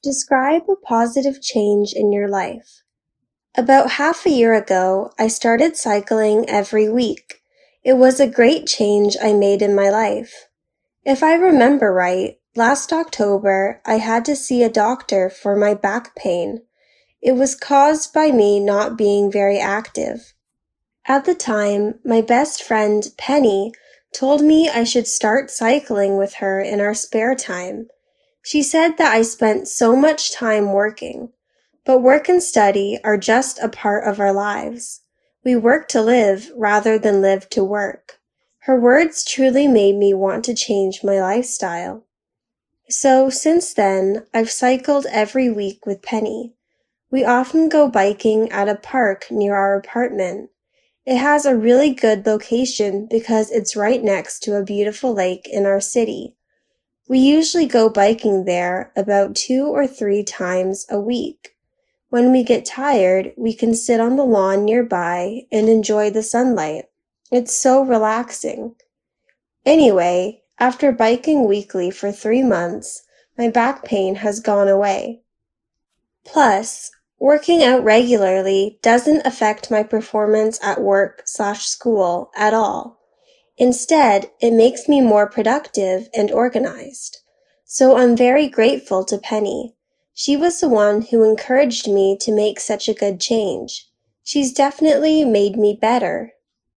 Describe a positive change in your life. About half a year ago, I started cycling every week. It was a great change I made in my life. If I remember right, last October I had to see a doctor for my back pain. It was caused by me not being very active. At the time, my best friend, Penny, told me I should start cycling with her in our spare time. She said that I spent so much time working, but work and study are just a part of our lives. We work to live rather than live to work. Her words truly made me want to change my lifestyle. So since then, I've cycled every week with Penny. We often go biking at a park near our apartment. It has a really good location because it's right next to a beautiful lake in our city. We usually go biking there about 2 or 3 times a week. When we get tired, we can sit on the lawn nearby and enjoy the sunlight. It's so relaxing. Anyway, after biking weekly for 3 months, my back pain has gone away. Plus, working out regularly doesn't affect my performance at work/school at all. Instead, it makes me more productive and organized. So I'm very grateful to Penny. She was the one who encouraged me to make such a good change. She's definitely made me better.